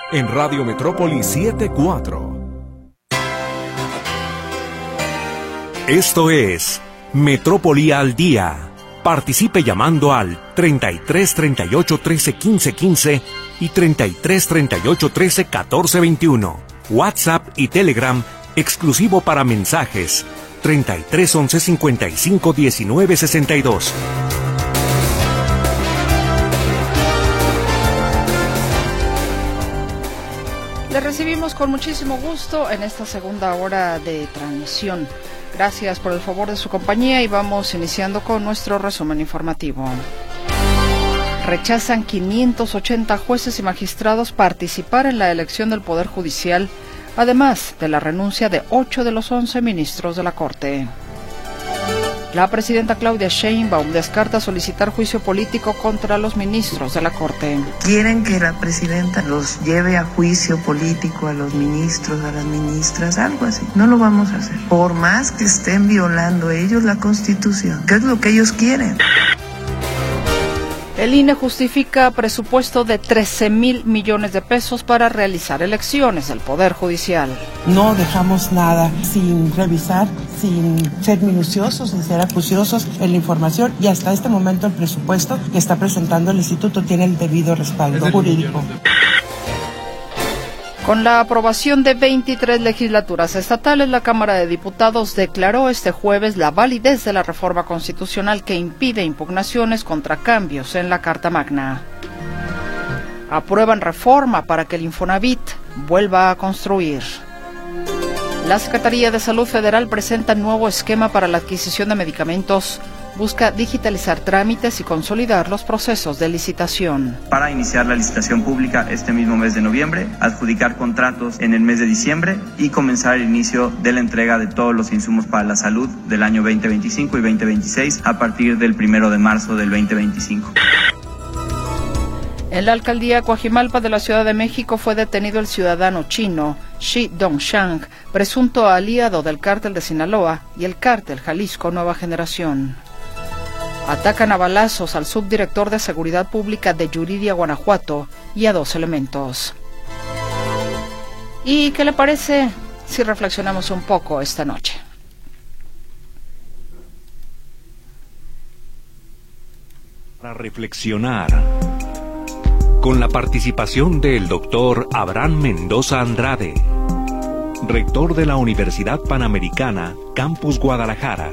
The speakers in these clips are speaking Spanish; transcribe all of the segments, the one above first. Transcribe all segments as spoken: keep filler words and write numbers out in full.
en Radio Metrópoli setenta y cuatro. Esto es Metrópoli al Día. Participe llamando al treinta y tres, treinta y ocho, trece, quince, quince y treinta y tres, treinta y ocho, trece, catorce, veintiuno. WhatsApp y Telegram exclusivo para mensajes treinta y tres, once, cincuenta y cinco, diecinueve, sesenta y dos. Le recibimos con muchísimo gusto en esta segunda hora de transmisión. Gracias por el favor de su compañía y vamos iniciando con nuestro resumen informativo. Rechazan quinientos ochenta jueces y magistrados participar en la elección del Poder Judicial, además de la renuncia de ocho de los once ministros de la Corte. La presidenta Claudia Sheinbaum descarta solicitar juicio político contra los ministros de la Corte. Quieren que la presidenta los lleve a juicio político a los ministros, a las ministras, algo así. No lo vamos a hacer. Por más que estén violando ellos la Constitución, que es lo que ellos quieren. El I N E justifica presupuesto de trece mil millones de pesos para realizar elecciones del Poder Judicial. No dejamos nada sin revisar, sin ser minuciosos, sin ser acuciosos en la información, y hasta este momento el presupuesto que está presentando el Instituto tiene el debido respaldo jurídico. Con la aprobación de veintitrés legislaturas estatales, la Cámara de Diputados declaró este jueves la validez de la reforma constitucional que impide impugnaciones contra cambios en la Carta Magna. Aprueban reforma para que el Infonavit vuelva a construir. La Secretaría de Salud Federal presenta nuevo esquema para la adquisición de medicamentos. Busca digitalizar trámites y consolidar los procesos de licitación. Para iniciar la licitación pública este mismo mes de noviembre, adjudicar contratos en el mes de diciembre y comenzar el inicio de la entrega de todos los insumos para la salud del año veinte veinticinco y veinte veintiséis a partir del primero de marzo del veinte veinticinco. En la alcaldía Coajimalpa de la Ciudad de México fue detenido el ciudadano chino Shi Dongshang, presunto aliado del cártel de Sinaloa y el cártel Jalisco Nueva Generación. Atacan a balazos al subdirector de Seguridad Pública de Yuriria, Guanajuato, y a dos elementos. ¿Y qué le parece si reflexionamos un poco esta noche? Para reflexionar, con la participación del doctor Abraham Mendoza Andrade, rector de la Universidad Panamericana, Campus Guadalajara.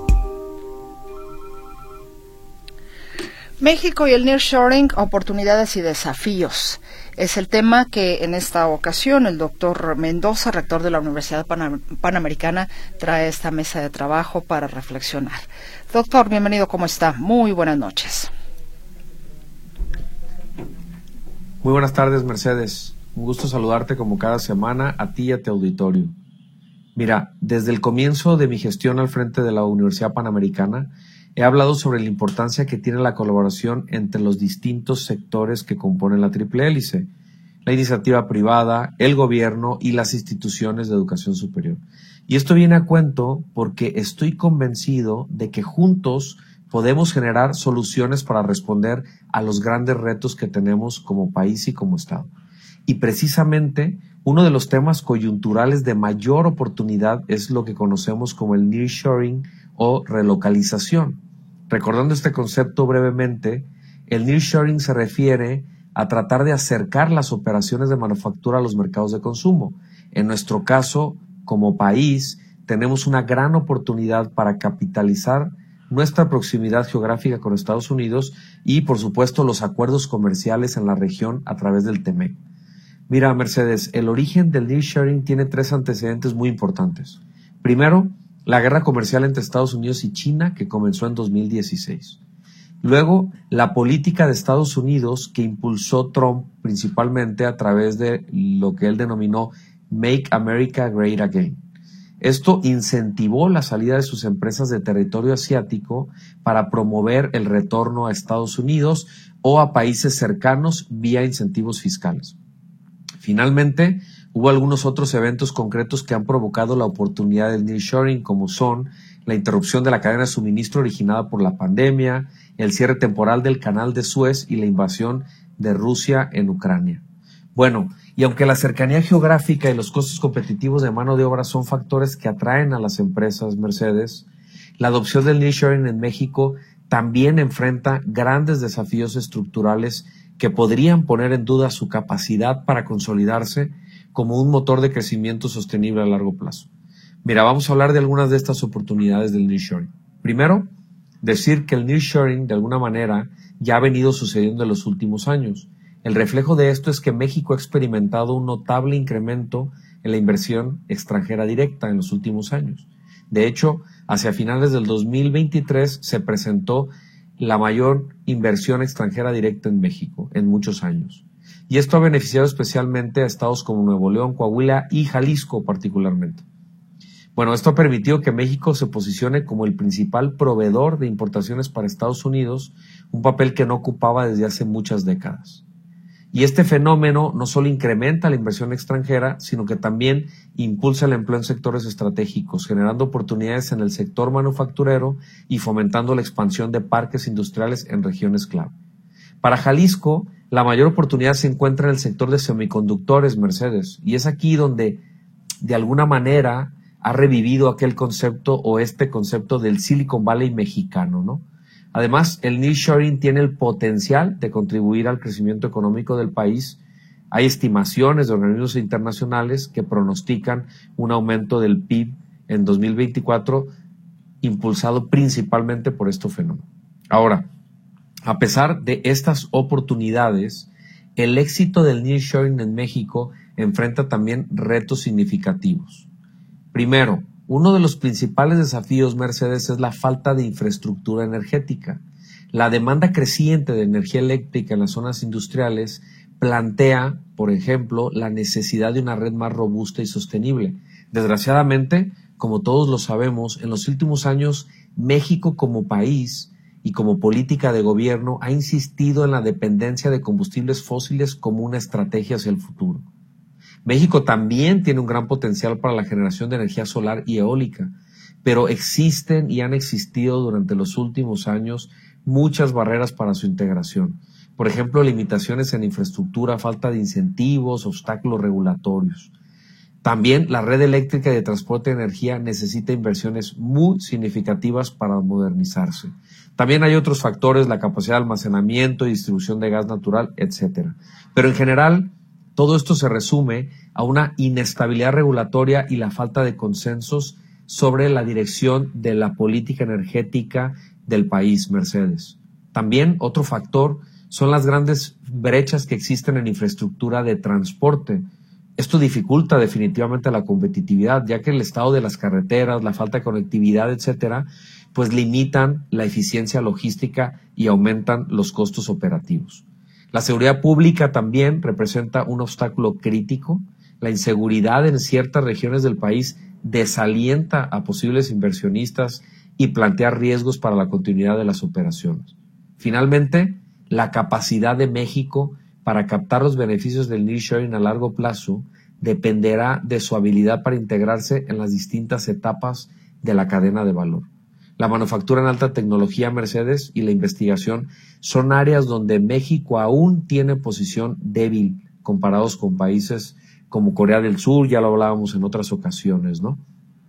México y el nearshoring, oportunidades y desafíos. Es el tema que en esta ocasión el doctor Mendoza, rector de la Universidad Pan- Panamericana, trae a esta mesa de trabajo para reflexionar. Doctor, bienvenido, ¿cómo está? Muy buenas noches. Muy buenas tardes, Mercedes. Un gusto saludarte como cada semana, a ti y a tu auditorio. Mira, desde el comienzo de mi gestión al frente de la Universidad Panamericana, he hablado sobre la importancia que tiene la colaboración entre los distintos sectores que componen la triple hélice, la iniciativa privada, el gobierno y las instituciones de educación superior. Y esto viene a cuento porque estoy convencido de que juntos podemos generar soluciones para responder a los grandes retos que tenemos como país y como Estado. Y precisamente uno de los temas coyunturales de mayor oportunidad es lo que conocemos como el nearshoring o relocalización. Recordando este concepto brevemente, el nearshoring se refiere a tratar de acercar las operaciones de manufactura a los mercados de consumo. En nuestro caso, como país, tenemos una gran oportunidad para capitalizar nuestra proximidad geográfica con Estados Unidos y, por supuesto, los acuerdos comerciales en la región a través del T M E C. Mira, Mercedes, el origen del nearshoring tiene tres antecedentes muy importantes. Primero, la guerra comercial entre Estados Unidos y China, que comenzó en dos mil dieciséis. Luego, la política de Estados Unidos que impulsó Trump principalmente a través de lo que él denominó Make America Great Again. Esto incentivó la salida de sus empresas de territorio asiático para promover el retorno a Estados Unidos o a países cercanos vía incentivos fiscales. Finalmente, hubo algunos otros eventos concretos que han provocado la oportunidad del nearshoring, como son la interrupción de la cadena de suministro originada por la pandemia, el cierre temporal del canal de Suez y la invasión de Rusia en Ucrania. Bueno, y aunque la cercanía geográfica y los costos competitivos de mano de obra son factores que atraen a las empresas, Mercedes, la adopción del nearshoring en México también enfrenta grandes desafíos estructurales que podrían poner en duda su capacidad para consolidarse como un motor de crecimiento sostenible a largo plazo. Mira, vamos a hablar de algunas de estas oportunidades del nearshoring. Primero, decir que el nearshoring de alguna manera ya ha venido sucediendo en los últimos años. El reflejo de esto es que México ha experimentado un notable incremento en la inversión extranjera directa en los últimos años. De hecho, hacia finales del dos mil veintitrés se presentó la mayor inversión extranjera directa en México en muchos años. Y esto ha beneficiado especialmente a estados como Nuevo León, Coahuila y Jalisco particularmente. Bueno, esto ha permitido que México se posicione como el principal proveedor de importaciones para Estados Unidos, un papel que no ocupaba desde hace muchas décadas. Y este fenómeno no solo incrementa la inversión extranjera, sino que también impulsa el empleo en sectores estratégicos, generando oportunidades en el sector manufacturero y fomentando la expansión de parques industriales en regiones clave. Para Jalisco, la mayor oportunidad se encuentra en el sector de semiconductores, Mercedes, y es aquí donde, de alguna manera, ha revivido aquel concepto o este concepto del Silicon Valley mexicano, ¿no? Además, el nearshoring tiene el potencial de contribuir al crecimiento económico del país. Hay estimaciones de organismos internacionales que pronostican un aumento del P I B en dos mil veinticuatro, impulsado principalmente por este fenómeno. Ahora, a pesar de estas oportunidades, el éxito del nearshoring en México enfrenta también retos significativos. Primero, uno de los principales desafíos, Mercedes, es la falta de infraestructura energética. La demanda creciente de energía eléctrica en las zonas industriales plantea, por ejemplo, la necesidad de una red más robusta y sostenible. Desgraciadamente, como todos lo sabemos, en los últimos años, México como país y como política de gobierno ha insistido en la dependencia de combustibles fósiles como una estrategia hacia el futuro. México también tiene un gran potencial para la generación de energía solar y eólica, pero existen y han existido durante los últimos años muchas barreras para su integración. Por ejemplo, limitaciones en infraestructura, falta de incentivos, obstáculos regulatorios. También la red eléctrica y de transporte de energía necesita inversiones muy significativas para modernizarse. También hay otros factores, la capacidad de almacenamiento y distribución de gas natural, etcétera. Pero en general, todo esto se resume a una inestabilidad regulatoria y la falta de consensos sobre la dirección de la política energética del país, Mercedes. También otro factor son las grandes brechas que existen en infraestructura de transporte. Esto dificulta definitivamente la competitividad, ya que el estado de las carreteras, la falta de conectividad, etcétera, pues limitan la eficiencia logística y aumentan los costos operativos. La seguridad pública también representa un obstáculo crítico. La inseguridad en ciertas regiones del país desalienta a posibles inversionistas y plantea riesgos para la continuidad de las operaciones. Finalmente, la capacidad de México para captar los beneficios del nearshoring a largo plazo dependerá de su habilidad para integrarse en las distintas etapas de la cadena de valor. La manufactura en alta tecnología, Mercedes, y la investigación son áreas donde México aún tiene posición débil comparados con países como Corea del Sur, ya lo hablábamos en otras ocasiones, ¿no?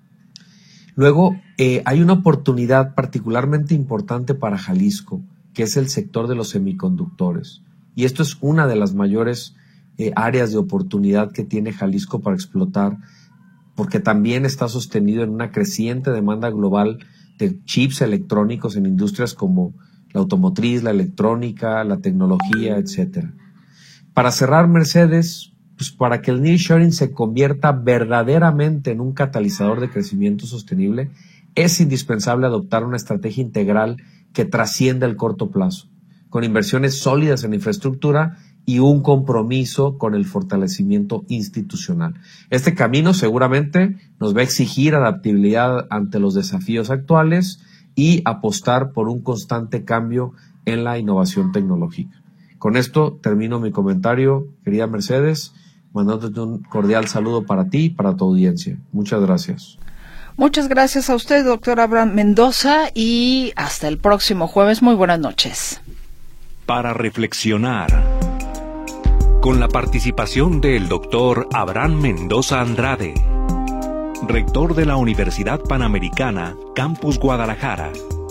Luego, eh, hay una oportunidad particularmente importante para Jalisco, que es el sector de los semiconductores. Y esto es una de las mayores eh, áreas de oportunidad que tiene Jalisco para explotar, porque también está sostenido en una creciente demanda global de chips electrónicos en industrias como la automotriz, la electrónica, la tecnología, etcétera. Para cerrar, Mercedes, pues para que el nearshoring se convierta verdaderamente en un catalizador de crecimiento sostenible, es indispensable adoptar una estrategia integral que trascienda el corto plazo, con inversiones sólidas en infraestructura y un compromiso con el fortalecimiento institucional. Este camino seguramente nos va a exigir adaptabilidad ante los desafíos actuales y apostar por un constante cambio en la innovación tecnológica. Con esto termino mi comentario, querida Mercedes, mandándote un cordial saludo para ti y para tu audiencia. Muchas gracias. Muchas gracias a usted, doctor Abraham Mendoza, y hasta el próximo jueves. Muy buenas noches. Para reflexionar. con la participación del doctor Abraham Mendoza Andrade, rector de la Universidad Panamericana, Campus Guadalajara.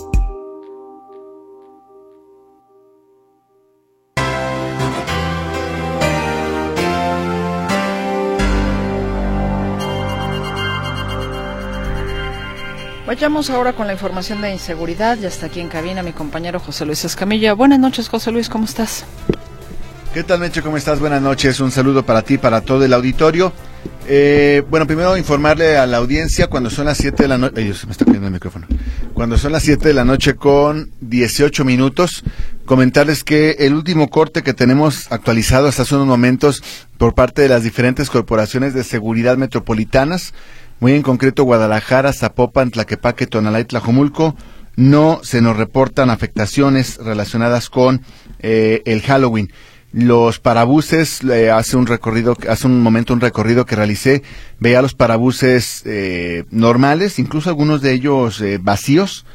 Vayamos ahora con la información de inseguridad. Ya está aquí en cabina mi compañero José Luis Escamilla. Buenas noches, José Luis, ¿cómo estás? ¿Qué tal, Meche? ¿Cómo estás? Buenas noches. Un saludo para ti, para todo el auditorio. Eh, bueno, primero informarle a la audiencia cuando son las siete de la noche. Ay, Dios, se me está cayendo el micrófono. Cuando son las siete de la noche con dieciocho minutos, comentarles que el último corte que tenemos actualizado hasta hace unos momentos por parte de las diferentes corporaciones de seguridad metropolitanas, muy en concreto Guadalajara, Zapopan, Tlaquepaque, Tonalá y Tlajomulco, no se nos reportan afectaciones relacionadas con eh, el Halloween. Los parabuses, eh, hace un recorrido, hace un momento un recorrido que realicé, veía los parabuses eh, normales, incluso algunos de ellos eh, vacíos,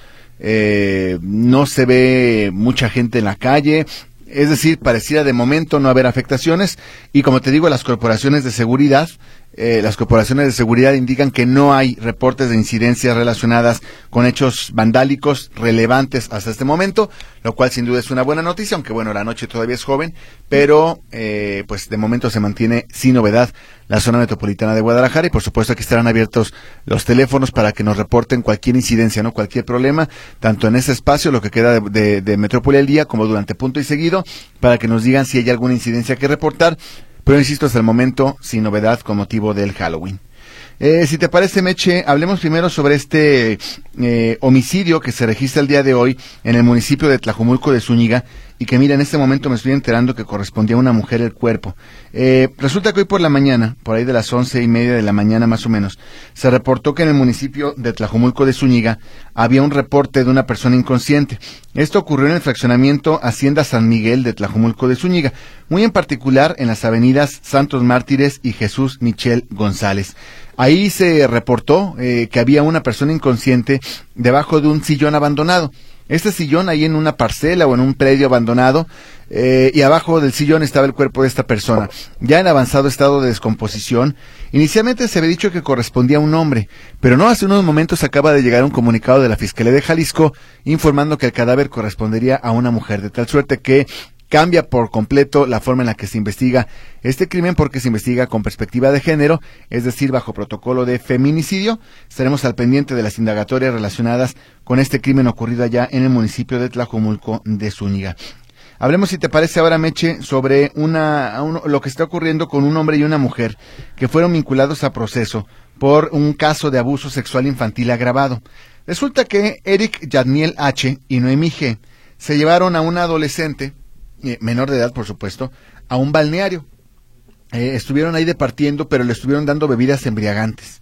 eh, no se ve mucha gente en la calle, es decir, pareciera de momento no haber afectaciones, y como te digo, las corporaciones de seguridad, Eh, las corporaciones de seguridad indican que no hay reportes de incidencias relacionadas con hechos vandálicos relevantes hasta este momento, lo cual sin duda es una buena noticia, aunque bueno, la noche todavía es joven, pero eh, pues de momento se mantiene sin novedad la zona metropolitana de Guadalajara, y por supuesto aquí estarán abiertos los teléfonos para que nos reporten cualquier incidencia, no cualquier problema, tanto en ese espacio, lo que queda de, de, de Metrópoli al día, como durante punto y seguido, para que nos digan si hay alguna incidencia que reportar. Pero insisto, hasta el momento, sin novedad con motivo del Halloween. Eh, si te parece, Meche, hablemos primero sobre este eh, homicidio que se registra el día de hoy en el municipio de Tlajomulco de Zúñiga, y que mira, en este momento me estoy enterando que correspondía a una mujer el cuerpo. Eh, resulta que hoy por la mañana, por ahí de las once y media de la mañana más o menos, se reportó que en el municipio de Tlajomulco de Zúñiga había un reporte de una persona inconsciente. Esto ocurrió en el fraccionamiento Hacienda San Miguel de Tlajomulco de Zúñiga, muy en particular en las avenidas Santos Mártires y Jesús Michel González. Ahí se reportó eh, que había una persona inconsciente debajo de un sillón abandonado. Este sillón ahí en una parcela o en un predio abandonado, eh, y abajo del sillón estaba el cuerpo de esta persona, ya en avanzado estado de descomposición. Inicialmente se había dicho que correspondía a un hombre, pero no, hace unos momentos acaba de llegar un comunicado de la Fiscalía de Jalisco informando que el cadáver correspondería a una mujer, de tal suerte que cambia por completo la forma en la que se investiga este crimen, porque se investiga con perspectiva de género, es decir, bajo protocolo de feminicidio. Estaremos al pendiente de las indagatorias relacionadas con este crimen ocurrido allá en el municipio de Tlajomulco de Zúñiga. Hablemos, si te parece ahora, Meche, sobre una, un, lo que está ocurriendo con un hombre y una mujer que fueron vinculados a proceso por un caso de abuso sexual infantil agravado. Resulta que Eric Yadniel H. y Noemí G. se llevaron a una adolescente, menor de edad por supuesto, a un balneario. Eh, estuvieron ahí departiendo, pero le estuvieron dando bebidas embriagantes.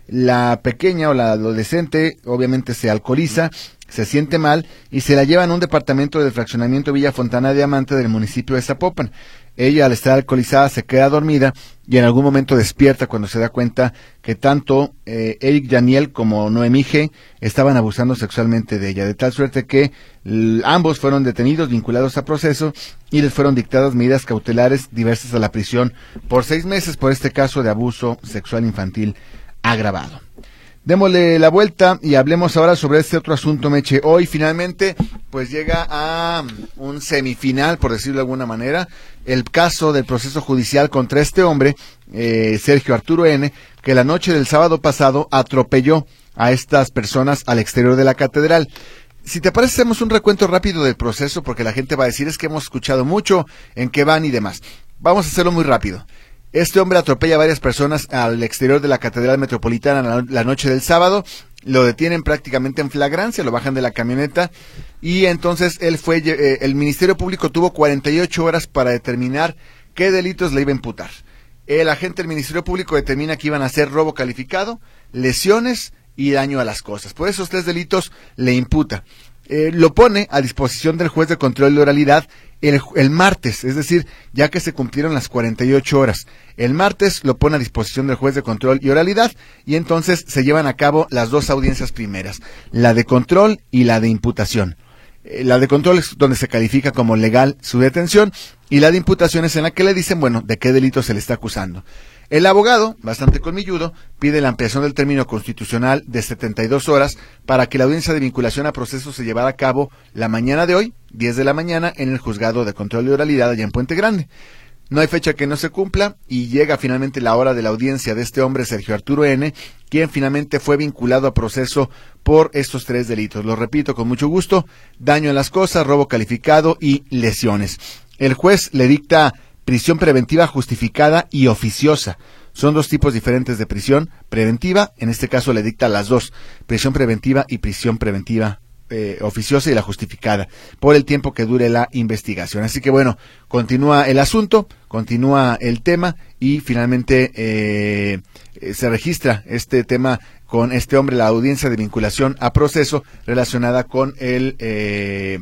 La pequeña o la adolescente obviamente se alcoholiza, se siente mal y se la llevan a un departamento del fraccionamiento Villa Fontana Diamante del municipio de Zapopan. Ella, al estar alcoholizada, se queda dormida y en algún momento despierta cuando se da cuenta que tanto eh, Eric Yadniel como Noemí G. estaban abusando sexualmente de ella, de tal suerte que l- ambos fueron detenidos, vinculados a proceso, y les fueron dictadas medidas cautelares diversas a la prisión por seis meses por este caso de abuso sexual infantil agravado. Démosle la vuelta y hablemos ahora sobre este otro asunto, Meche. Hoy finalmente pues llega a un semifinal, por decirlo de alguna manera, el caso del proceso judicial contra este hombre, eh, Sergio Arturo N., que la noche del sábado pasado atropelló a estas personas al exterior de la catedral. Si te parece, hacemos un recuento rápido del proceso, porque la gente va a decir, es que hemos escuchado mucho, en qué van y demás. Vamos a hacerlo muy rápido. Este hombre atropella a varias personas al exterior de la Catedral Metropolitana la, la noche del sábado, lo detienen prácticamente en flagrancia, lo bajan de la camioneta y entonces él fue, eh, el Ministerio Público tuvo cuarenta y ocho horas para determinar qué delitos le iba a imputar. El agente del Ministerio Público determina que iban a ser robo calificado, lesiones y daño a las cosas. Por esos tres delitos le imputa. Eh, lo pone a disposición del juez de control de oralidad el, el martes, es decir, ya que se cumplieron las cuarenta y ocho horas. El martes lo pone a disposición del juez de control y oralidad y entonces se llevan a cabo las dos audiencias primeras, la de control y la de imputación. Eh, la de control es donde se califica como legal su detención, y la de imputación es en la que le dicen, bueno, de qué delito se le está acusando. El abogado, bastante colmilludo, pide la ampliación del término constitucional de setenta y dos horas para que la audiencia de vinculación a proceso se llevara a cabo la mañana de hoy, diez de la mañana, en el juzgado de control de oralidad allá en Puente Grande. No hay fecha que no se cumpla y llega finalmente la hora de la audiencia de este hombre, Sergio Arturo N., quien finalmente fue vinculado a proceso por estos tres delitos. Lo repito con mucho gusto: daño en las cosas, robo calificado y lesiones. El juez le dicta prisión preventiva justificada y oficiosa. Son dos tipos diferentes de prisión preventiva, en este caso le dicta las dos, prisión preventiva y prisión preventiva eh, oficiosa y la justificada, por el tiempo que dure la investigación. Así que bueno, continúa el asunto, continúa el tema y finalmente eh, se registra este tema con este hombre, la audiencia de vinculación a proceso relacionada con el... Eh,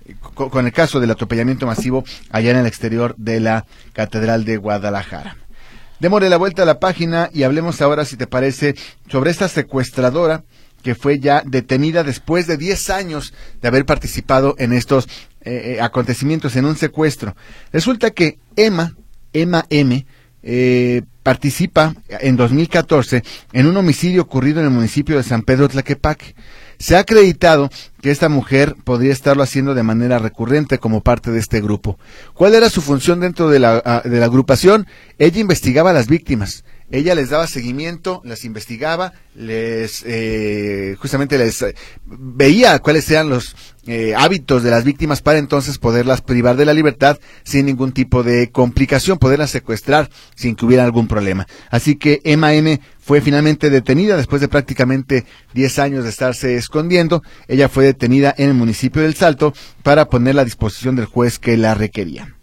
con el caso del atropellamiento masivo allá en el exterior de la Catedral de Guadalajara. Démosle la vuelta a la página y hablemos ahora, si te parece, sobre esta secuestradora que fue ya detenida después de diez años de haber participado en estos eh, acontecimientos, en un secuestro. Resulta que Emma, Emma M., eh, participa en dos mil catorce en un homicidio ocurrido en el municipio de San Pedro Tlaquepaque. Se ha acreditado que esta mujer podría estarlo haciendo de manera recurrente como parte de este grupo. ¿Cuál era su función dentro de la, de la agrupación? Ella investigaba a las víctimas. Ella les daba seguimiento, las investigaba, les eh, justamente les eh, veía cuáles eran los eh, hábitos de las víctimas para entonces poderlas privar de la libertad sin ningún tipo de complicación, poderlas secuestrar sin que hubiera algún problema. Así que Emma M. fue finalmente detenida después de prácticamente diez años de estarse escondiendo. Ella fue detenida en el municipio del Salto para ponerla a disposición del juez que la requería.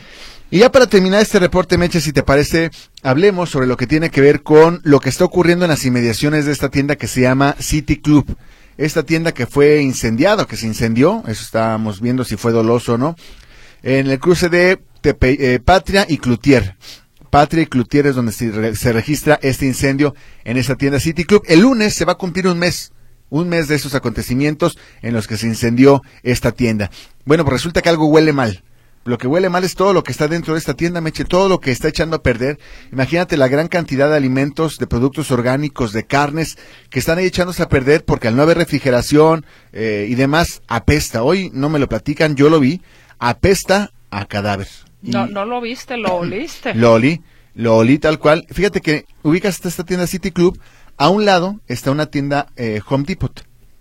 Y ya para terminar este reporte, Meche, si te parece, hablemos sobre lo que tiene que ver con lo que está ocurriendo en las inmediaciones de esta tienda que se llama City Club. Esta tienda que fue incendiada, que se incendió, eso estábamos viendo si fue doloso o no, en el cruce de Tepe, eh, Patria y Cloutier. Patria y Cloutier es donde se, re, se registra este incendio en esta tienda City Club. El lunes se va a cumplir un mes, un mes de esos acontecimientos en los que se incendió esta tienda. Bueno, pues resulta que algo huele mal. Lo que huele mal es todo lo que está dentro de esta tienda, Meche, todo lo que está echando a perder. Imagínate la gran cantidad de alimentos, de productos orgánicos, de carnes, que están ahí echándose a perder porque al no haber refrigeración eh, y demás, apesta. Hoy no me lo platican, yo lo vi, apesta a cadáver. No, no lo viste, lo oliste. Lo olí, lo olí tal cual. Fíjate que ubicas esta tienda City Club, a un lado está una tienda eh, Home Depot.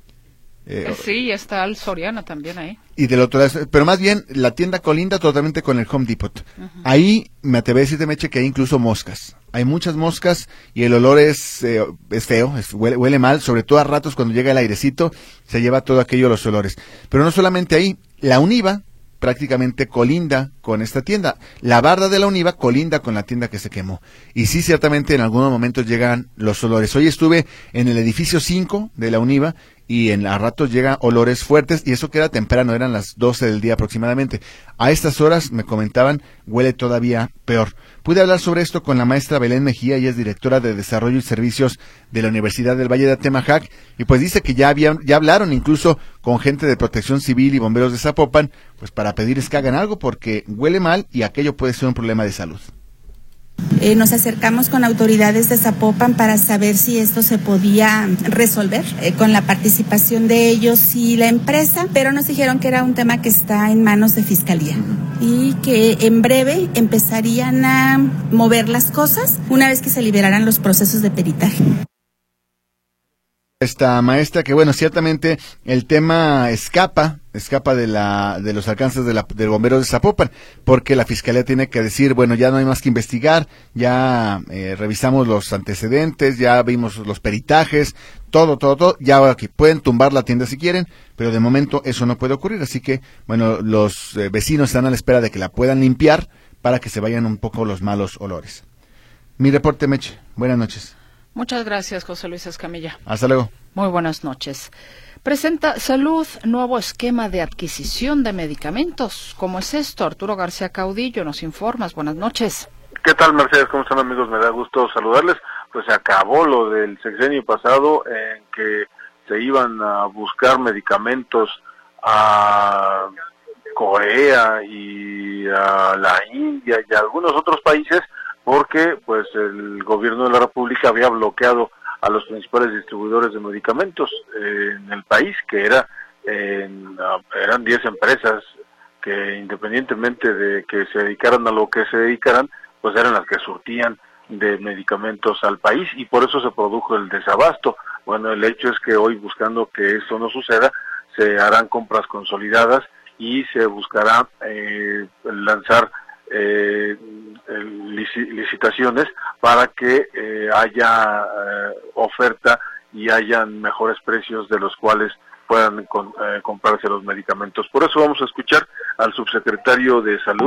Eh, sí, está el Soriana también ahí. Y del otro lado, pero más bien la tienda colinda totalmente con el Home Depot. Uh-huh. Ahí me atreví a decirte, Meche, que hay incluso moscas. Hay muchas moscas y el olor es, eh, es feo, es, huele, huele mal, sobre todo a ratos cuando llega el airecito, se lleva todo aquello los olores. Pero no solamente ahí, la Univa prácticamente colinda con esta tienda. La barda de la Univa colinda con la tienda que se quemó. Y sí, ciertamente en algunos momentos llegan los olores. Hoy estuve en el edificio cinco de la Univa y en a ratos llegan olores fuertes, y eso que era temprano, eran las doce del día aproximadamente. A estas horas, me comentaban, huele todavía peor. Pude hablar sobre esto con la maestra Belén Mejía, ella es directora de Desarrollo y Servicios de la Universidad del Valle de Atemajac, y pues dice que ya habían, ya hablaron incluso con gente de Protección Civil y bomberos de Zapopan, pues para pedirles que hagan algo porque huele mal y aquello puede ser un problema de salud. Eh, nos acercamos con autoridades de Zapopan para saber si esto se podía resolver eh, con la participación de ellos y la empresa, pero nos dijeron que era un tema que está en manos de Fiscalía y que en breve empezarían a mover las cosas una vez que se liberaran los procesos de peritaje. Esta maestra que, bueno, ciertamente el tema escapa, escapa de la de los alcances de la, del bombero de Zapopan, porque la Fiscalía tiene que decir, bueno, ya no hay más que investigar, ya eh, revisamos los antecedentes, ya vimos los peritajes, todo, todo, todo, ya ahora que pueden tumbar la tienda si quieren, pero de momento eso no puede ocurrir, así que, bueno, los eh, vecinos están a la espera de que la puedan limpiar para que se vayan un poco los malos olores. Mi reporte, Meche, buenas noches. Muchas gracias, José Luis Escamilla. Hasta luego. Muy buenas noches. Presenta Salud nuevo esquema de adquisición de medicamentos. ¿Cómo es esto? Arturo García Caudillo, nos informas. Buenas noches. ¿Qué tal, Mercedes? ¿Cómo están, amigos? Me da gusto saludarles. Pues se acabó lo del sexenio pasado en que se iban a buscar medicamentos a Corea y a la India y a algunos otros países, porque pues el gobierno de la República había bloqueado a los principales distribuidores de medicamentos eh, en el país, que era en, eran diez empresas que, independientemente de que se dedicaran a lo que se dedicaran, pues eran las que surtían de medicamentos al país, y por eso se produjo el desabasto. Bueno, el hecho es que hoy, buscando que esto no suceda, se harán compras consolidadas y se buscará eh, lanzar eh, licitaciones para que eh, haya eh, oferta y hayan mejores precios de los cuales puedan con, eh, comprarse los medicamentos. Por eso vamos a escuchar al subsecretario de Salud.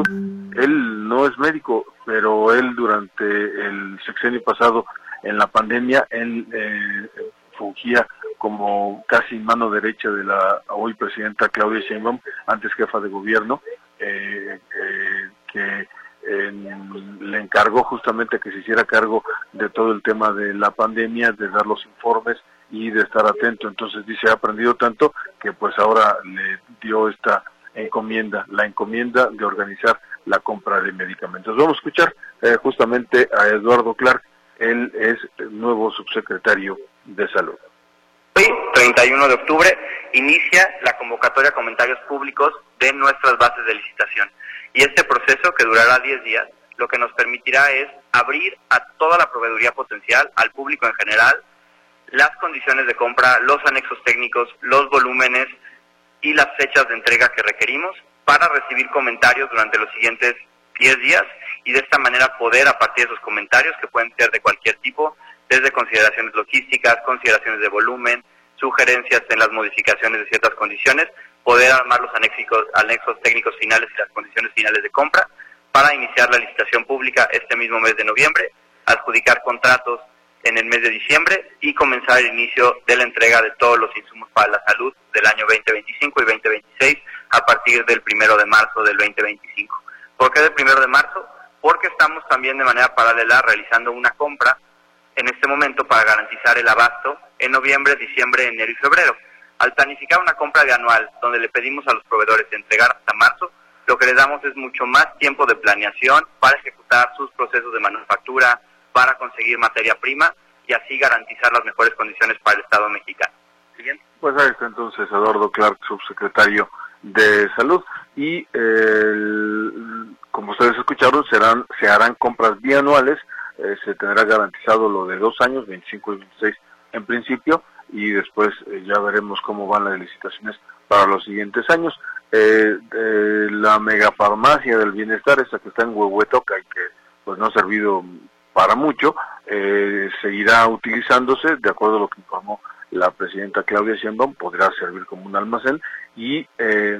Él no es médico, pero él durante el sexenio pasado, en la pandemia, él eh, fungía como casi mano derecha de la hoy presidenta Claudia Sheinbaum, antes jefa de gobierno, eh, eh, que eh, le encargó justamente que se hiciera cargo de todo el tema de la pandemia, de dar los informes y de estar atento. Entonces dice, ha aprendido tanto que pues ahora le dio esta encomienda, la encomienda de organizar la compra de medicamentos. Vamos a escuchar eh, justamente a Eduardo Clark. Él es el nuevo subsecretario de Salud. Hoy, treinta y uno de octubre, inicia la convocatoria a comentarios públicos de nuestras bases de licitación. Y este proceso, que durará diez días, lo que nos permitirá es abrir a toda la proveeduría potencial, al público en general, las condiciones de compra, los anexos técnicos, los volúmenes y las fechas de entrega que requerimos para recibir comentarios durante los siguientes diez días y de esta manera poder, a partir de esos comentarios, que pueden ser de cualquier tipo, desde consideraciones logísticas, consideraciones de volumen, sugerencias en las modificaciones de ciertas condiciones, poder armar los anexos, anexos técnicos finales y las condiciones finales de compra para iniciar la licitación pública este mismo mes de noviembre, adjudicar contratos en el mes de diciembre y comenzar el inicio de la entrega de todos los insumos para la salud del año veinte veinticinco y veinte veintiséis a partir del primero de marzo del veinte veinticinco. ¿Por qué del primero de marzo? Porque estamos también de manera paralela realizando una compra en este momento para garantizar el abasto en noviembre, diciembre, enero y febrero. Al planificar una compra bianual donde le pedimos a los proveedores entregar hasta marzo, lo que les damos es mucho más tiempo de planeación para ejecutar sus procesos de manufactura, para conseguir materia prima y así garantizar las mejores condiciones para el Estado mexicano. ¿Siguiente? Pues ahí está entonces Eduardo Clark, subsecretario de Salud, y eh, como ustedes escucharon, serán se harán compras bianuales, eh, se tendrá garantizado lo de dos años, veinticinco y veintiséis en principio, y después eh, ya veremos cómo van las licitaciones para los siguientes años. Eh, eh, la megafarmacia del bienestar, esa que está en Huehuetoca y que pues no ha servido para mucho, eh, seguirá utilizándose, de acuerdo a lo que informó la presidenta Claudia Sheinbaum, podrá servir como un almacén, y eh,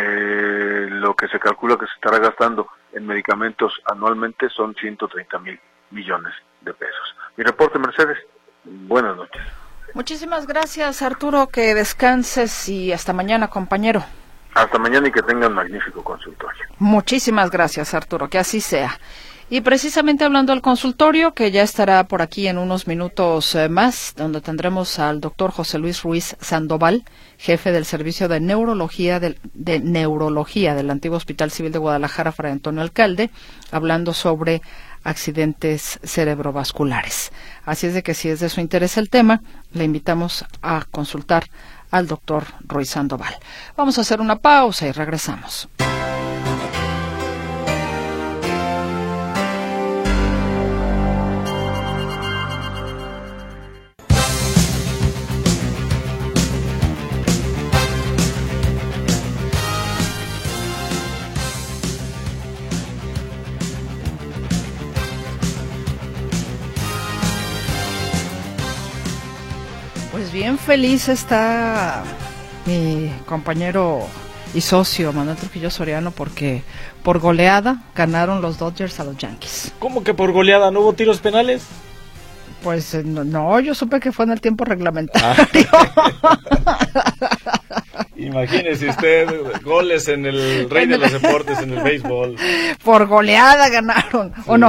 eh, lo que se calcula que se estará gastando en medicamentos anualmente son ciento treinta mil millones de pesos. Mi reporte, Mercedes, buenas noches. Muchísimas gracias, Arturo, que descanses y hasta mañana, compañero. Hasta mañana y que tengan magnífico consultorio. Muchísimas gracias, Arturo, que así sea. Y precisamente hablando del consultorio, que ya estará por aquí en unos minutos eh, más, donde tendremos al doctor José Luis Ruiz Sandoval, jefe del Servicio de Neurología del, de Neurología del antiguo Hospital Civil de Guadalajara, Fray Antonio Alcalde, hablando sobre accidentes cerebrovasculares. Así es de que si es de su interés el tema, le invitamos a consultar al doctor Ruiz Sandoval. Vamos a hacer una pausa y regresamos. Bien feliz está mi compañero y socio Manuel Trujillo Soriano porque por goleada ganaron los Dodgers a los Yankees. ¿Cómo que por goleada? ¿No hubo tiros penales? Pues no, no yo supe que fue en el tiempo reglamentario. Ah. Imagínese usted, goles en el rey en de el... los deportes, en el béisbol. Por goleada ganaron, sí. ¿O no?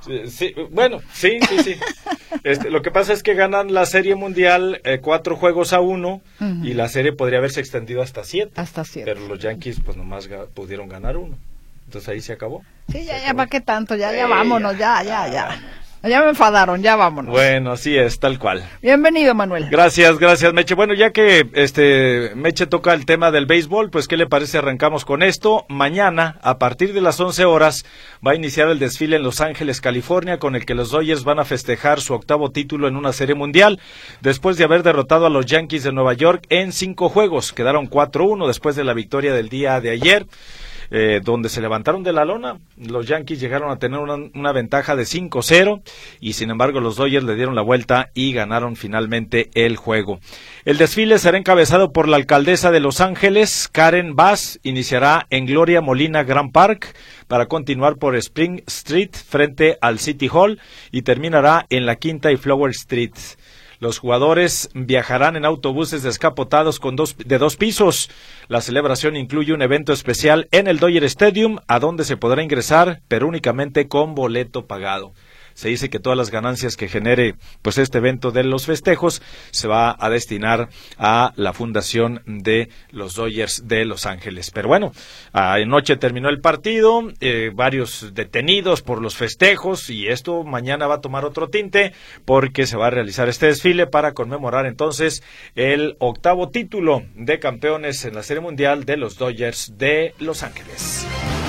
Sí, bueno, sí, sí, sí. Este, lo que pasa es que ganan la Serie Mundial eh, cuatro juegos a uno uh-huh. y la serie podría haberse extendido hasta siete. Hasta siete. Pero los Yankees pues nomás ga- pudieron ganar uno. Entonces ahí se acabó. Sí, ya, se ya, ¿para qué tanto? Ya, ya, eh, vámonos, ya, ya, ya. Ya me enfadaron, ya vámonos. Bueno, así es, tal cual. Bienvenido, Manuel. Gracias, gracias, Meche. Bueno, ya que este Meche toca el tema del béisbol, pues ¿qué le parece? Arrancamos con esto. Mañana, a partir de las once horas, va a iniciar el desfile en Los Ángeles, California, con el que los Dodgers van a festejar su octavo título en una serie mundial, después de haber derrotado a los Yankees de Nueva York en cinco juegos. Quedaron cuatro uno después de la victoria del día de ayer. Eh, donde se levantaron de la lona. Los Yankees llegaron a tener una, una ventaja de cinco cero y sin embargo los Dodgers le dieron la vuelta y ganaron finalmente el juego. El desfile será encabezado por la alcaldesa de Los Ángeles, Karen Bass. Iniciará en Gloria Molina Grand Park para continuar por Spring Street frente al City Hall y terminará en la Quinta y Flower Street. Los jugadores viajarán en autobuses descapotados con dos, de dos pisos. La celebración incluye un evento especial en el Dodger Stadium, a donde se podrá ingresar, pero únicamente con boleto pagado. Se dice que todas las ganancias que genere pues este evento de los festejos se va a destinar a la fundación de los Dodgers de Los Ángeles. Pero bueno, anoche terminó el partido, eh, varios detenidos por los festejos y esto mañana va a tomar otro tinte porque se va a realizar este desfile para conmemorar entonces el octavo título de campeones en la Serie Mundial de los Dodgers de Los Ángeles.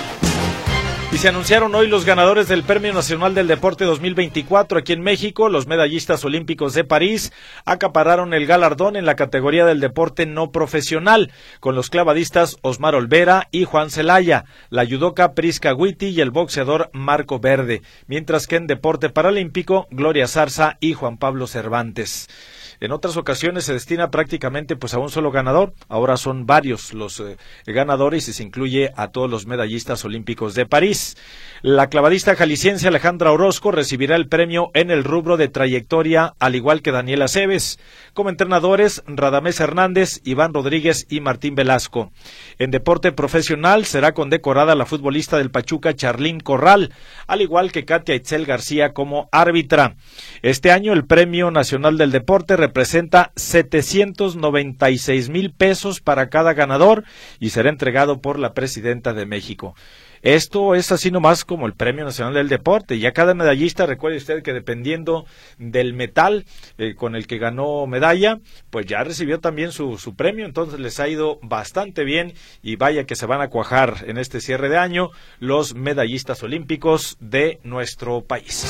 Y se anunciaron hoy los ganadores del Premio Nacional del Deporte dos mil veinticuatro aquí en México. Los medallistas olímpicos de París acapararon el galardón en la categoría del deporte no profesional, con los clavadistas Osmar Olvera y Juan Celaya, la judoka Prisca Witty y el boxeador Marco Verde, mientras que en deporte paralímpico Gloria Zarza y Juan Pablo Cervantes. En otras ocasiones se destina prácticamente pues a un solo ganador, ahora son varios los eh, ganadores y se incluye a todos los medallistas olímpicos de París. La clavadista jalisciense Alejandra Orozco recibirá el premio en el rubro de trayectoria, al igual que Daniela Cebes. Como entrenadores, Radamés Hernández, Iván Rodríguez y Martín Velasco. En deporte profesional será condecorada la futbolista del Pachuca Charlín Corral, al igual que Katia Itzel García como árbitra. Este año el Premio Nacional del Deporte representa setecientos noventa y seis mil pesos para cada ganador y será entregado por la presidenta de México. Esto es así nomás como el Premio Nacional del Deporte. Ya cada medallista, recuerde usted que dependiendo del metal eh, con el que ganó medalla, pues ya recibió también su, su premio. Entonces les ha ido bastante bien y vaya que se van a cuajar en este cierre de año los medallistas olímpicos de nuestro país.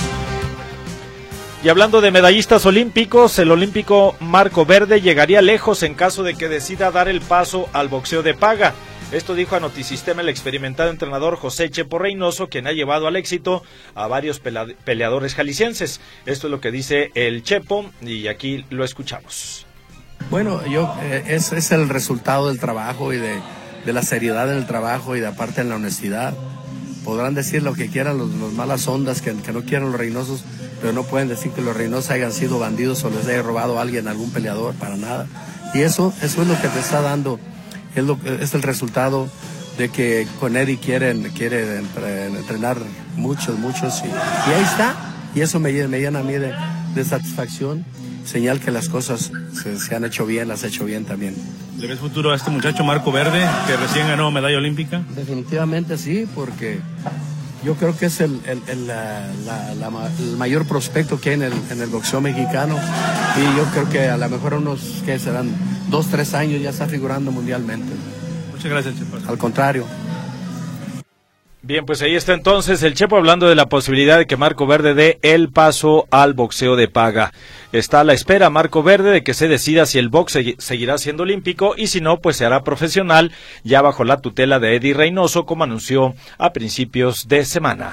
Y hablando de medallistas olímpicos, el olímpico Marco Verde llegaría lejos en caso de que decida dar el paso al boxeo de paga. Esto dijo a Notisistema el experimentado entrenador José Chepo Reynoso, quien ha llevado al éxito a varios peleadores jaliscienses. Esto es lo que dice el Chepo y aquí lo escuchamos. Bueno, yo eh, es, es el resultado del trabajo y de, de la seriedad en el trabajo y de aparte en la honestidad. Podrán decir lo que quieran los, los malas ondas, que, que no quieran los Reynosos, pero no pueden decir que los Reynosos hayan sido bandidos o les haya robado a alguien, algún peleador, para nada. Y eso, eso es lo que te está dando. Es, lo, es el resultado de que con Eddie quieren, quieren entrenar muchos, muchos, y, y ahí está, y eso me, me llena a mí de, de satisfacción, señal que las cosas se, se han hecho bien, las he hecho bien también. ¿Le ves futuro a este muchacho Marco Verde, que recién ganó medalla olímpica? Definitivamente sí, porque yo creo que es el, el, el, la, la, la, el mayor prospecto que hay en el, en el boxeo mexicano, y yo creo que a lo mejor unos, que serán dos, tres años ya está figurando mundialmente. Muchas gracias, Chepo. Al contrario. Bien, pues ahí está entonces el Chepo hablando de la posibilidad de que Marco Verde dé el paso al boxeo de paga. Está a la espera Marco Verde de que se decida si el box seguirá siendo olímpico y si no, pues se hará profesional ya bajo la tutela de Eddie Reynoso, como anunció a principios de semana.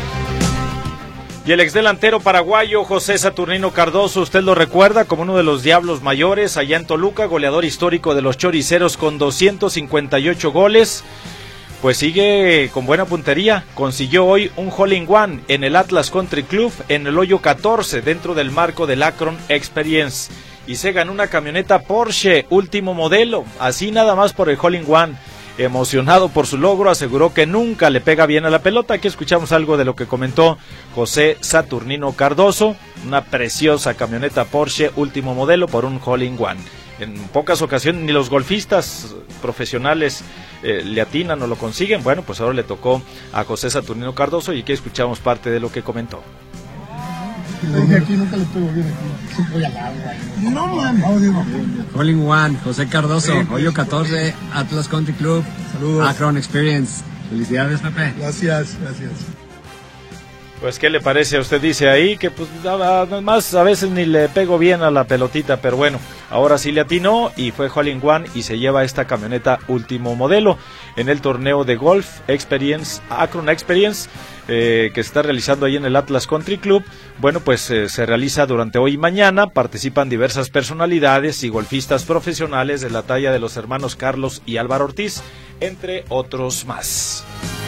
Y el exdelantero paraguayo José Saturnino Cardoso, usted lo recuerda como uno de los Diablos Mayores allá en Toluca, goleador histórico de los Choriceros con doscientos cincuenta y ocho goles. Pues sigue con buena puntería, consiguió hoy un hole in one en el Atlas Country Club en el hoyo catorce dentro del marco del Akron Experience y se ganó una camioneta Porsche último modelo, así nada más por el hole in one. emocionado por su logro, aseguró que nunca le pega bien a la pelota. Aquí escuchamos algo de lo que comentó José Saturnino Cardoso, una preciosa camioneta Porsche último modelo por un hole-in-one. En pocas ocasiones ni los golfistas profesionales eh, le atinan o lo consiguen. Bueno, pues ahora le tocó a José Saturnino Cardoso y aquí escuchamos parte de lo que comentó. Aquí nunca le pego bien aquí. No, man. Hole in one, José Cardoso, hoyo catorce, Atlas Country Club, saludos. Akron Experience. Felicidades, Pepe. Gracias, gracias. Pues, ¿qué le parece? Usted dice ahí que, pues, nada más a veces ni le pego bien a la pelotita, pero bueno, ahora sí le atinó y fue hole in one y se lleva esta camioneta último modelo en el torneo de golf Experience, Akron Experience, eh, que se está realizando ahí en el Atlas Country Club. Bueno, pues eh, se realiza durante hoy y mañana, participan diversas personalidades y golfistas profesionales de la talla de los hermanos Carlos y Álvaro Ortiz, entre otros más.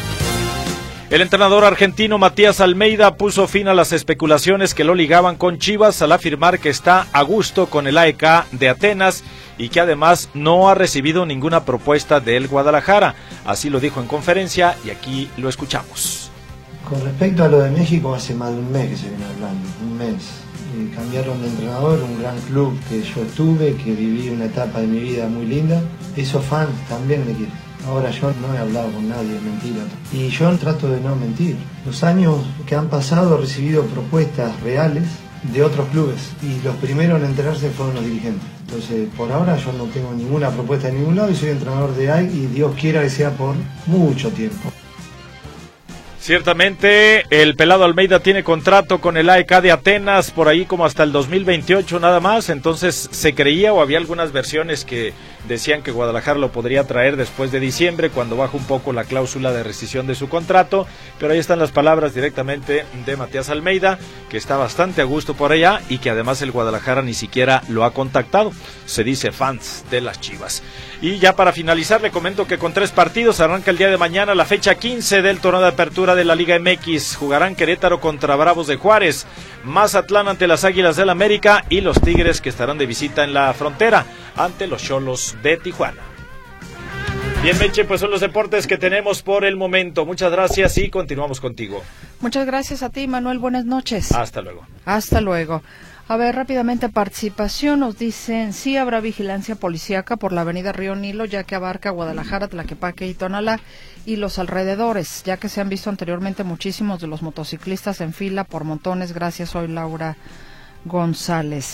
El entrenador argentino Matías Almeida puso fin a las especulaciones que lo ligaban con Chivas al afirmar que está a gusto con el A E K de Atenas y que además no ha recibido ninguna propuesta del Guadalajara. Así lo dijo en conferencia y aquí lo escuchamos. Con respecto a lo de México, hace más de un mes que se viene hablando, un mes. Y cambiaron de entrenador, un gran club que yo estuve, que viví una etapa de mi vida muy linda. Esos fans también me quieren. Ahora yo no he hablado con nadie, es mentira. Y yo trato de no mentir. Los años que han pasado he recibido propuestas reales de otros clubes y los primeros en enterarse fueron los dirigentes. Entonces, por ahora yo no tengo ninguna propuesta de ningún lado y soy entrenador de A E K y Dios quiera que sea por mucho tiempo. Ciertamente, el pelado Almeida tiene contrato con el A E K de Atenas por ahí como hasta el dos mil veintiocho nada más, entonces se creía o había algunas versiones que decían que Guadalajara lo podría traer después de diciembre cuando baja un poco la cláusula de rescisión de su contrato, pero ahí están las palabras directamente de Matías Almeida, que está bastante a gusto por allá y que además el Guadalajara ni siquiera lo ha contactado, se dice fans de las Chivas. Y ya para finalizar le comento que con tres partidos arranca el día de mañana la fecha quince del torneo de apertura de la Liga M X. Jugarán Querétaro contra Bravos de Juárez, Mazatlán ante las Águilas del América y los Tigres que estarán de visita en la frontera ante los Xolos de Tijuana. Bien, Meche, pues son los deportes que tenemos por el momento. Muchas gracias y continuamos contigo. Muchas gracias a ti, Manuel. Buenas noches. Hasta luego. Hasta luego. A ver, rápidamente, participación, nos dicen, sí habrá vigilancia policíaca por la avenida Río Nilo, ya que abarca Guadalajara, Tlaquepaque y Tonalá, y los alrededores, ya que se han visto anteriormente muchísimos de los motociclistas en fila por montones. Gracias, soy Laura González.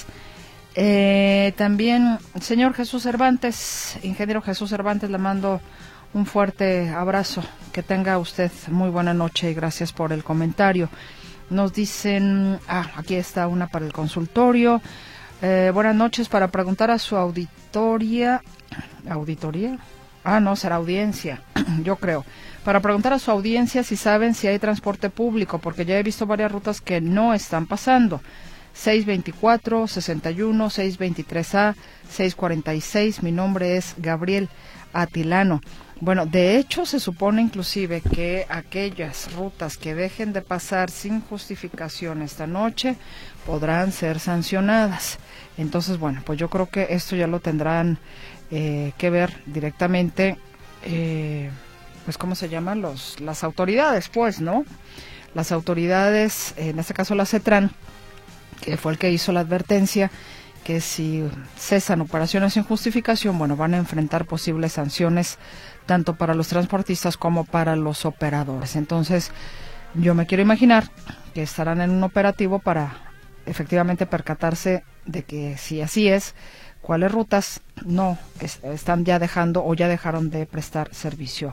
Eh, también, señor Jesús Cervantes, ingeniero Jesús Cervantes, le mando un fuerte abrazo, que tenga usted muy buena noche y gracias por el comentario. Nos dicen, ah, aquí está una para el consultorio. Eh, buenas noches, para preguntar a su auditoría, ¿auditoría? Ah, no, será audiencia, yo creo. Para preguntar a su audiencia si saben si hay transporte público, porque ya he visto varias rutas que no están pasando. seis veinticuatro, sesenta y uno, seis veintitrés A, seis cuarenta y seis, mi nombre es Gabriel Atilano. Bueno, de hecho se supone inclusive que aquellas rutas que dejen de pasar sin justificación esta noche podrán ser sancionadas. Entonces, bueno, pues yo creo que esto ya lo tendrán eh, que ver directamente, eh, pues, ¿cómo se llaman? Los, las autoridades, pues, ¿no? Las autoridades, en este caso la CETRAN, que fue el que hizo la advertencia, que si cesan operaciones sin justificación, bueno, van a enfrentar posibles sanciones tanto para los transportistas como para los operadores. Entonces, yo me quiero imaginar que estarán en un operativo para efectivamente percatarse de que si así es, cuáles rutas no es, están ya dejando o ya dejaron de prestar servicio.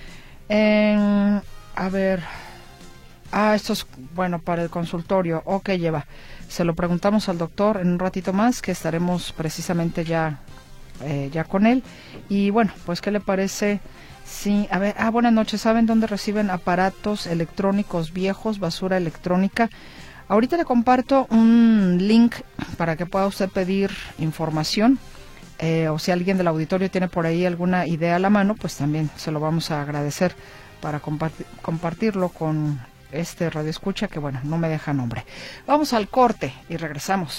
Eh, a ver, ah, esto es, bueno, para el consultorio, ok, lleva. Se lo preguntamos al doctor en un ratito más, que estaremos precisamente ya eh, ya con él. Y bueno, pues ¿qué le parece? Sí, a ver, ah, buenas noches. ¿Saben dónde reciben aparatos electrónicos viejos, basura electrónica? Ahorita le comparto un link para que pueda usted pedir información. Eh, o si alguien del auditorio tiene por ahí alguna idea a la mano, pues también se lo vamos a agradecer para comparti- compartirlo con este radioescucha que, bueno, no me deja nombre. Vamos al corte y regresamos.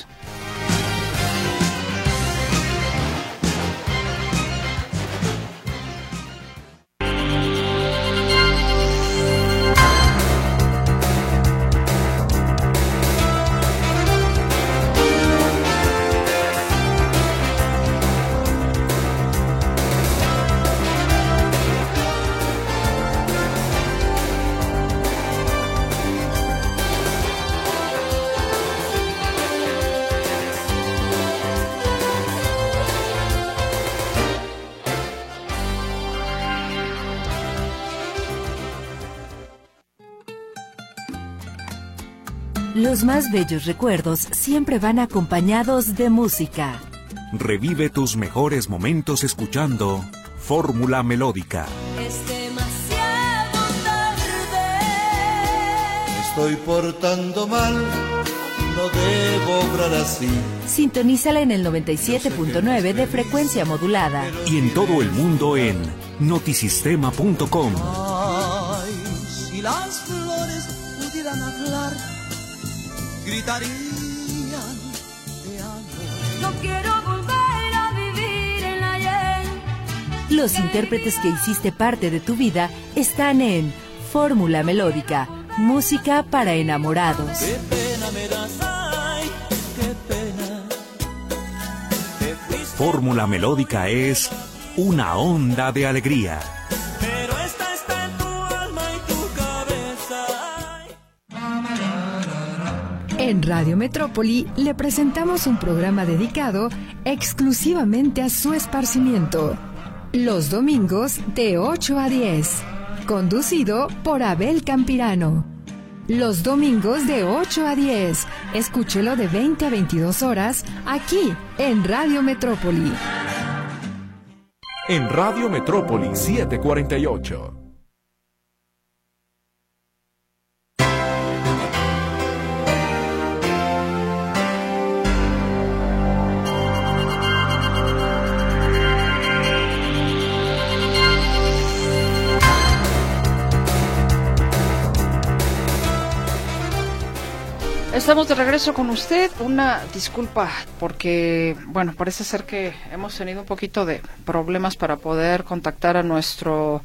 Los más bellos recuerdos siempre van acompañados de música. Revive tus mejores momentos escuchando Fórmula Melódica. Es demasiado tarde. Estoy portando mal, no debo obrar así. Sintonízala en el noventa y siete punto nueve de frecuencia modulada. Y en todo el mundo en notisistema punto com. Ay, si las flores pudieran hablar, gritarían de amor. No quiero volver a vivir en la ayer. Los intérpretes que hiciste parte de tu vida están en Fórmula Melódica, música para enamorados. Qué pena me das, ay, qué pena. Fórmula Melódica es una onda de alegría. Pero esta está en tu alma y tu cabeza. En Radio Metrópoli le presentamos un programa dedicado exclusivamente a su esparcimiento. Los domingos de ocho a diez. Conducido por Abel Campirano. Los domingos de ocho a diez. Escúchelo de veinte a veintidós horas aquí en Radio Metrópoli. En Radio Metrópoli setecientos cuarenta y ocho. Estamos de regreso con usted. Una disculpa porque, bueno, parece ser que hemos tenido un poquito de problemas para poder contactar a nuestro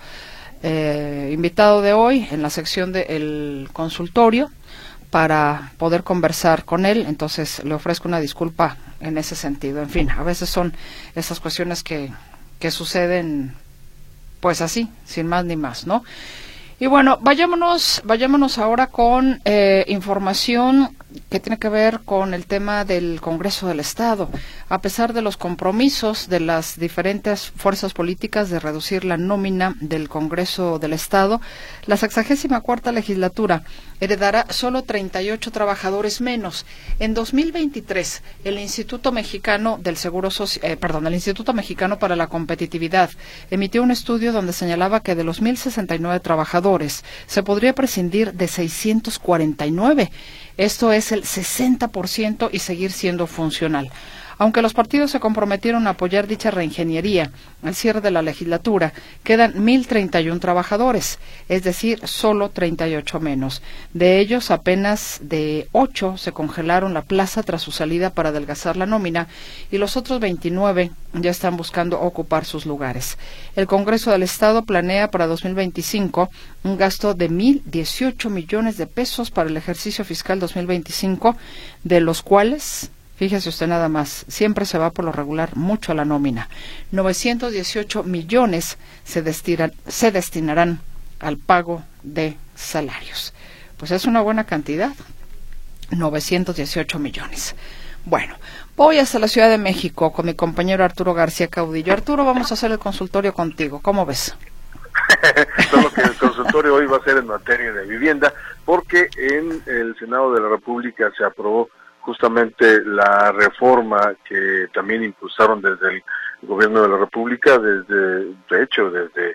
eh, invitado de hoy en la sección del consultorio para poder conversar con él. Entonces le ofrezco una disculpa en ese sentido. En fin, a veces son esas cuestiones que, que suceden pues así, sin más ni más, ¿no? Y bueno, vayámonos, vayámonos ahora con eh, información que tiene que ver con el tema del Congreso del Estado. A pesar de los compromisos de las diferentes fuerzas políticas de reducir la nómina del Congreso del Estado, la sexagésima cuarta legislatura heredará solo treinta y ocho trabajadores menos. En dos mil veintitrés, el Instituto Mexicano del Seguro Social, eh, perdón, el Instituto Mexicano para la Competitividad emitió un estudio donde señalaba que de los mil sesenta y nueve trabajadores se podría prescindir de seiscientos cuarenta y nueve. Esto es el sesenta por ciento y seguir siendo funcional. Aunque los partidos se comprometieron a apoyar dicha reingeniería al cierre de la legislatura, quedan mil treinta y uno trabajadores, es decir, solo treinta y ocho menos. De ellos, apenas de ocho se congelaron la plaza tras su salida para adelgazar la nómina y los otros veintinueve ya están buscando ocupar sus lugares. El Congreso del Estado planea para dos mil veinticinco un gasto de mil dieciocho millones de pesos para el ejercicio fiscal dos mil veinticinco, de los cuales, fíjese usted nada más, siempre se va por lo regular mucho a la nómina. novecientos dieciocho millones se, destinan, se destinarán al pago de salarios. Pues es una buena cantidad, novecientos dieciocho millones. Bueno, voy hasta la Ciudad de México con mi compañero Arturo García Caudillo. Arturo, vamos a hacer el consultorio contigo. ¿Cómo ves? Solo que el consultorio hoy va a ser en materia de vivienda, porque en el Senado de la República se aprobó justamente la reforma que también impulsaron desde el gobierno de la República, desde, de hecho, desde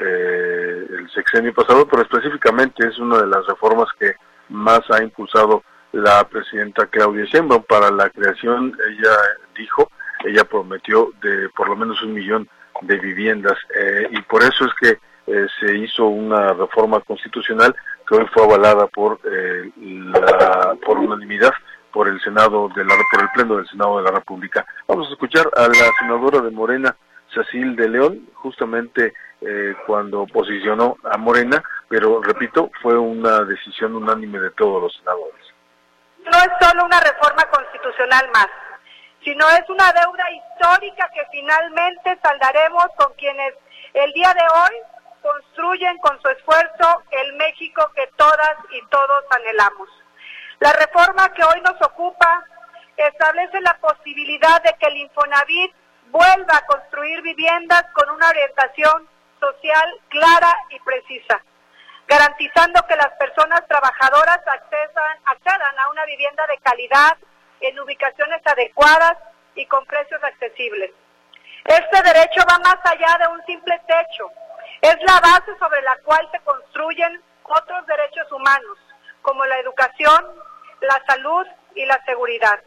eh, el sexenio pasado, pero específicamente es una de las reformas que más ha impulsado la presidenta Claudia Sheinbaum para la creación. Ella dijo, ella prometió de por lo menos un millón de viviendas, eh, y por eso es que eh, se hizo una reforma constitucional que hoy fue avalada por eh, la, por unanimidad por el Senado de la por el Pleno del Senado de la República. Vamos a escuchar a la senadora de Morena, Cecil de León, justamente eh, cuando posicionó a Morena, pero repito, fue una decisión unánime de todos los senadores. No es solo una reforma constitucional más, sino es una deuda histórica que finalmente saldaremos con quienes el día de hoy construyen con su esfuerzo el México que todas y todos anhelamos. La reforma que hoy nos ocupa establece la posibilidad de que el Infonavit vuelva a construir viviendas con una orientación social clara y precisa, garantizando que las personas trabajadoras accedan, accedan a una una vivienda de calidad, en ubicaciones adecuadas y con precios accesibles. Este derecho va más allá de un simple techo. Es la base sobre la cual se construyen otros derechos humanos, como la educación, la salud y la seguridad.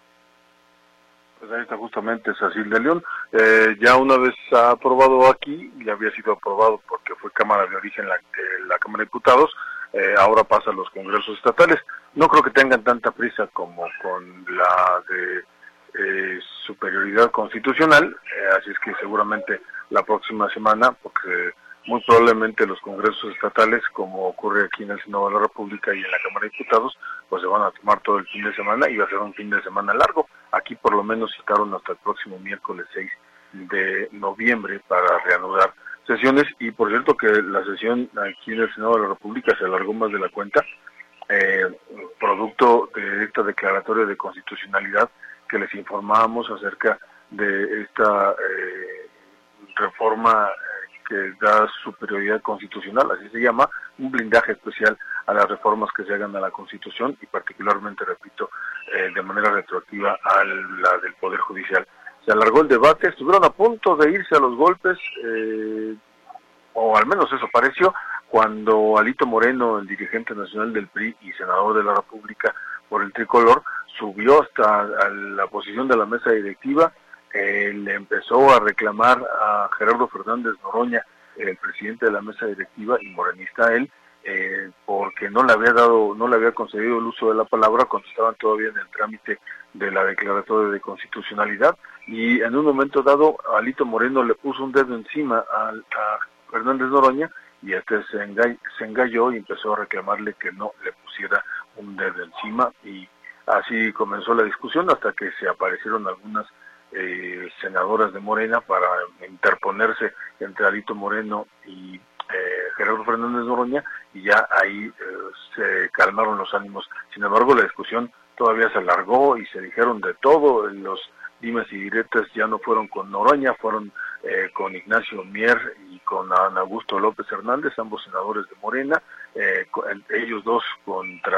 Pues ahí está justamente Sacil de León. Eh, ya una vez aprobado aquí, ya había sido aprobado porque fue Cámara de Origen la, eh, la Cámara de Diputados, eh, ahora pasa a los congresos estatales. No creo que tengan tanta prisa como con la de eh, superioridad constitucional, eh, así es que seguramente la próxima semana, porque muy probablemente los congresos estatales, como ocurre aquí en el Senado de la República y en la Cámara de Diputados, pues se van a tomar todo el fin de semana y va a ser un fin de semana largo. Aquí por lo menos citaron hasta el próximo miércoles seis de noviembre para reanudar sesiones, y por cierto que la sesión aquí en el Senado de la República se alargó más de la cuenta, eh, producto de esta declaratoria de constitucionalidad que les informábamos acerca de esta eh, reforma que da superioridad constitucional, así se llama, un blindaje especial a las reformas que se hagan a la Constitución y particularmente, repito, eh, de manera retroactiva a la del Poder Judicial. Se alargó el debate, estuvieron a punto de irse a los golpes, eh, o al menos eso pareció, cuando Alito Moreno, el dirigente nacional del P R I y senador de la República por el Tricolor, subió hasta a la posición de la mesa directiva. Eh, le empezó a reclamar a Gerardo Fernández Noroña, el presidente de la mesa directiva y morenista él, eh, porque no le había dado, no le había concedido el uso de la palabra cuando estaban todavía en el trámite de la declaratoria de constitucionalidad, y en un momento dado Alito Moreno le puso un dedo encima a, a Fernández Noroña, y este se, engall, se engalló y empezó a reclamarle que no le pusiera un dedo encima, y así comenzó la discusión hasta que se aparecieron algunas Eh, senadoras de Morena para interponerse entre Alito Moreno y eh, Gerardo Fernández Noroña, y ya ahí eh, se calmaron los ánimos. Sin embargo, la discusión todavía se alargó y se dijeron de todo. Los dimes y diretes ya no fueron con Noroña, fueron eh, con Ignacio Mier y con Ana Augusto López Hernández, ambos senadores de Morena, eh, con, ellos dos contra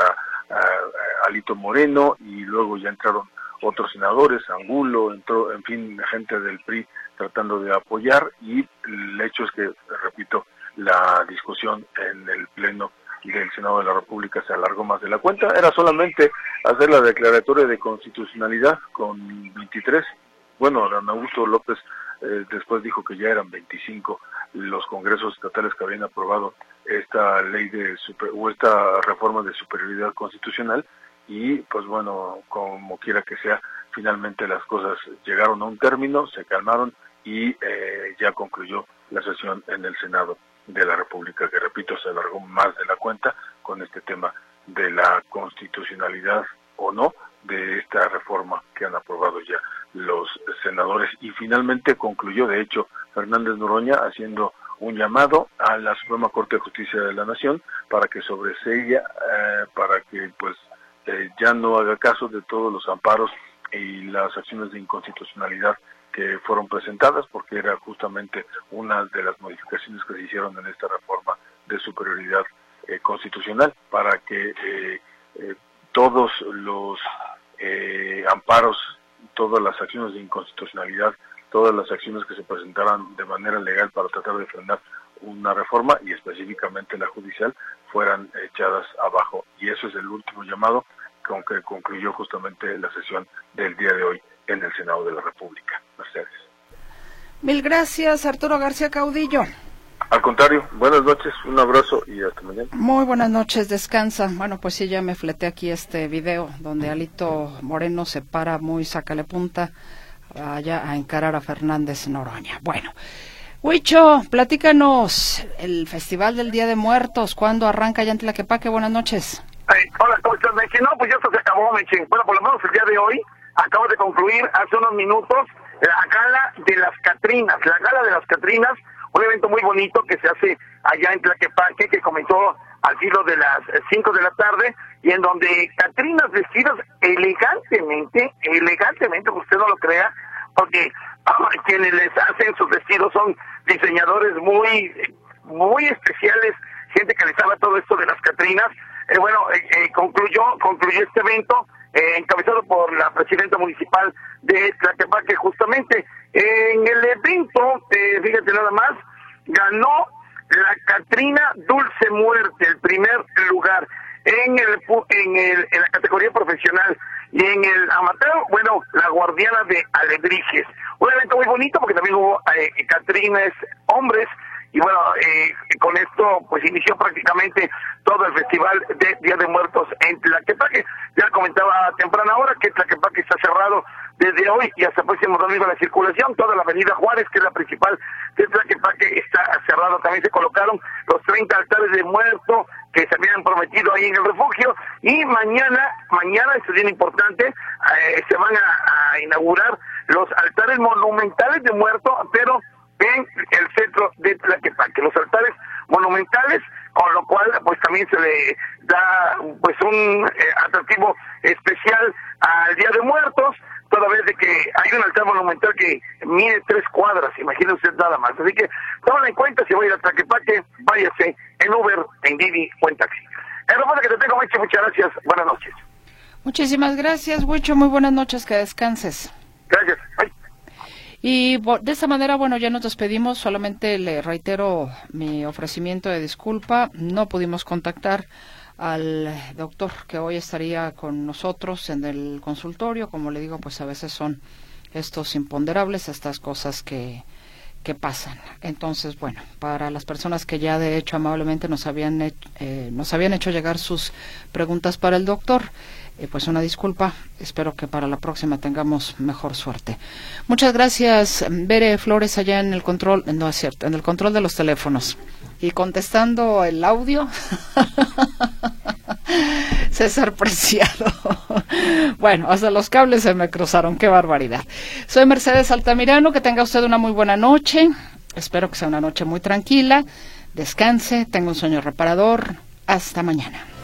uh, Alito Moreno, y luego ya entraron otros senadores, Angulo, entró, en fin, gente del P R I tratando de apoyar, y el hecho es que, repito, la discusión en el Pleno del Senado de la República se alargó más de la cuenta. Era solamente hacer la declaratoria de constitucionalidad con veintitrés, bueno, Dan Augusto López eh, después dijo que ya eran veinticinco los congresos estatales que habían aprobado esta ley de super, o esta reforma de superioridad constitucional, y pues bueno, como quiera que sea, finalmente las cosas llegaron a un término, se calmaron y eh, ya concluyó la sesión en el Senado de la República, que repito, se alargó más de la cuenta con este tema de la constitucionalidad o no de esta reforma que han aprobado ya los senadores, y finalmente concluyó, de hecho, Fernández Noroña haciendo un llamado a la Suprema Corte de Justicia de la Nación para que sobresella, eh, para que pues Eh, ya no haga caso de todos los amparos y las acciones de inconstitucionalidad que fueron presentadas, porque era justamente una de las modificaciones que se hicieron en esta reforma de superioridad eh, constitucional, para que eh, eh, todos los eh, amparos, todas las acciones de inconstitucionalidad, todas las acciones que se presentaran de manera legal para tratar de frenar una reforma, y específicamente la judicial, fueran echadas abajo. Y eso es el último llamado con que concluyó justamente la sesión del día de hoy en el Senado de la República. Mercedes. Mil gracias, Arturo García Caudillo. Al contrario, buenas noches, un abrazo y hasta mañana. Muy buenas noches, descansa. Bueno, pues sí, ya me fleté aquí este video donde Alito Moreno se para muy sácale punta allá a encarar a Fernández Noroña. Bueno, Huicho, platícanos el Festival del Día de Muertos, ¿cuándo arranca ya en Tlaquepaque? Buenas noches. Ay, hola, ¿cómo estás, Meche? No, pues ya esto se acabó, Meche. Bueno, por lo menos el día de hoy acaba de concluir hace unos minutos la Gala de las Catrinas. La Gala de las Catrinas, un evento muy bonito que se hace allá en Tlaquepaque, que comenzó al filo de las cinco de la tarde, y en donde Catrinas vestidas elegantemente, elegantemente, usted no lo crea, porque quienes les hacen sus vestidos son diseñadores muy, muy especiales, gente que les sabe todo esto de las Catrinas. eh, bueno, eh, eh, concluyó, concluyó este evento, eh, encabezado por la presidenta municipal de Tlaquepaque, justamente. En el evento, eh, fíjate nada más, ganó la Catrina Dulce Muerte, el primer lugar en el en el en la categoría profesional, y en el amateur, bueno, la Guardiana de Alebrijes. Un evento muy bonito porque también hubo eh, Catrines hombres, y bueno, eh, con esto pues inició prácticamente todo el festival de Día de Muertos en Tlaquepaque. Ya comentaba a temprana hora que Tlaquepaque está cerrado desde hoy y hasta el próximo domingo la circulación. Toda la avenida Juárez, que es la principal de Tlaquepaque, está cerrado. También se colocaron los treinta altares de muerto que se habían prometido ahí en el refugio, y mañana, mañana, esto es bien importante, eh, se van a, a inaugurar los altares monumentales de muerto, pero en el centro de Tlaquepaque, los altares monumentales, con lo cual pues también se le da pues un eh, atractivo especial al Día de Muertos, toda vez de que hay un altar monumental que mide tres cuadras, imagínese usted nada más. Así que tómalo en cuenta, si va a ir a Tlaquepaque, váyase en Uber, en Didi o en taxi. Es lo que te tengo, Huicho, muchas gracias, buenas noches. Muchísimas gracias, Huicho, muy buenas noches, que descanses. Gracias, bye. Y de esta manera, bueno, ya nos despedimos. Solamente le reitero mi ofrecimiento de disculpa. No pudimos contactar al doctor que hoy estaría con nosotros en el consultorio. Como le digo, pues a veces son estos imponderables, estas cosas que, que pasan. Entonces, bueno, para las personas que ya de hecho amablemente nos habían, hecho, eh, nos habían hecho llegar sus preguntas para el doctor, Eh, pues una disculpa, espero que para la próxima tengamos mejor suerte. Muchas gracias, Bere Flores, allá en el control, no es cierto, en el control de los teléfonos. Y contestando el audio, César Preciado. Bueno, hasta los cables se me cruzaron, qué barbaridad. Soy Mercedes Altamirano, que tenga usted una muy buena noche, espero que sea una noche muy tranquila, descanse, tenga un sueño reparador, hasta mañana.